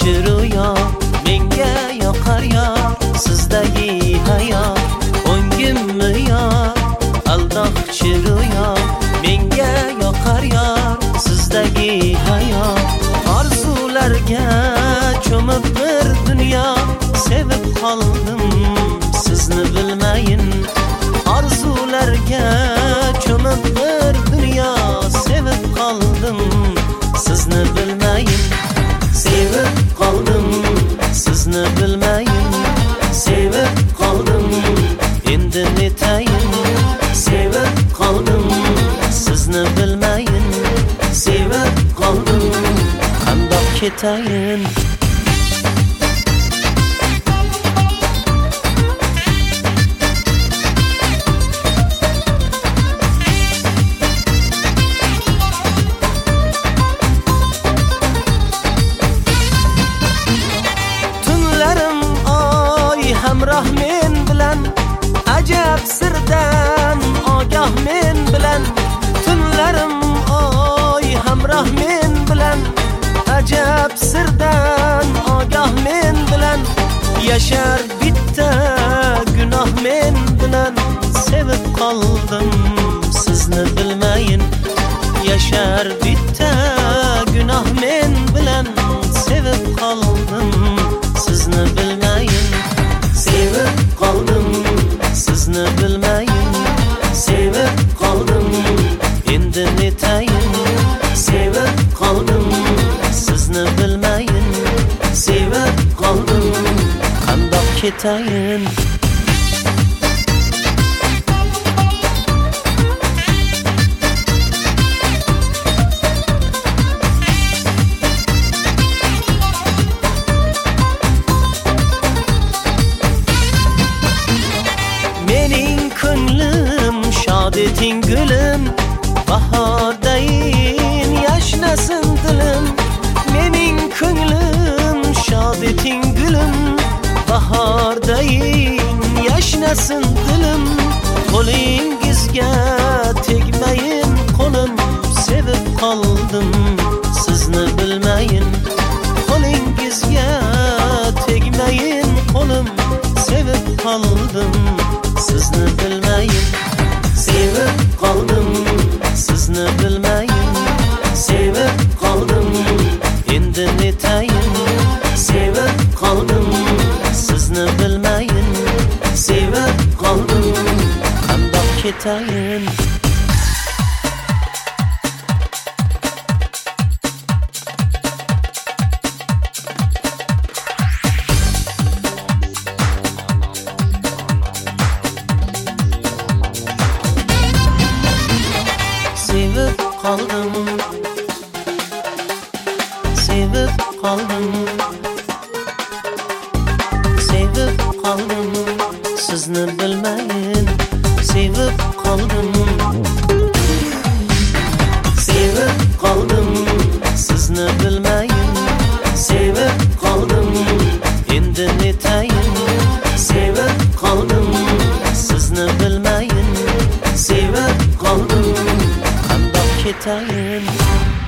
chiroyo menga yoqar yor, sizdagi hayot o'ngimmi yor. Aldoqchi ro'yo menga yoqar yor, sizdagi hayot. Orzularga cho'mib bir dunyo, sevib qoldim sizni bilmayin. Orzularga cho'mib bir dunyo, sevib qoldim sizni bilmayin. Sevib qoldim sizni bilmayin. Sevib qoldim endi netayin. Sevib qoldim sizni bilmayin. Sevib qoldim qandoq ketayin. Hamroh men bilan ajab sirdan ogoh men bilan. Tunlarim oy hamroh men bilan ajab sirdan ogoh men bilan. Yashar bitta gunoh men bilan, sevib qoldim sizni bilmayin. Yashar bitta gunoh men bilan, sevib qoldim sizni bilmayin. Sevib qoldim sizni bilmayin. Sevib qoldim endi netayin. Sevib qoldim sizni bilmayin. Sevib qoldim qandoq ketayin. Eting gülüm, bahordayin yashnasin dilim. Mening ko'nglim shod eting gülüm, bahordayin yashnasin dilim. Qo'lingizga tegmayin qo'lim, sevib qoldim sizni bilmayin. Qo'lingizga tegmayin qo'lim, sevib qoldim sizni bilmayin. Sevib qoldim sizni bilmayin. Sevib qoldim endi netayin. Sevib qoldim sizni bilmayin. Sevib qoldim qandoq ketayin. Sevib qoldim, sevib qoldim, sevib qoldim sizni bilmayin. Sevib qoldim, sevib qoldim sizni bilmayin. Sevib qoldim endi netayin. Sevib qoldim sizni bilmayin. Sevib qoldim qandoq ketayin.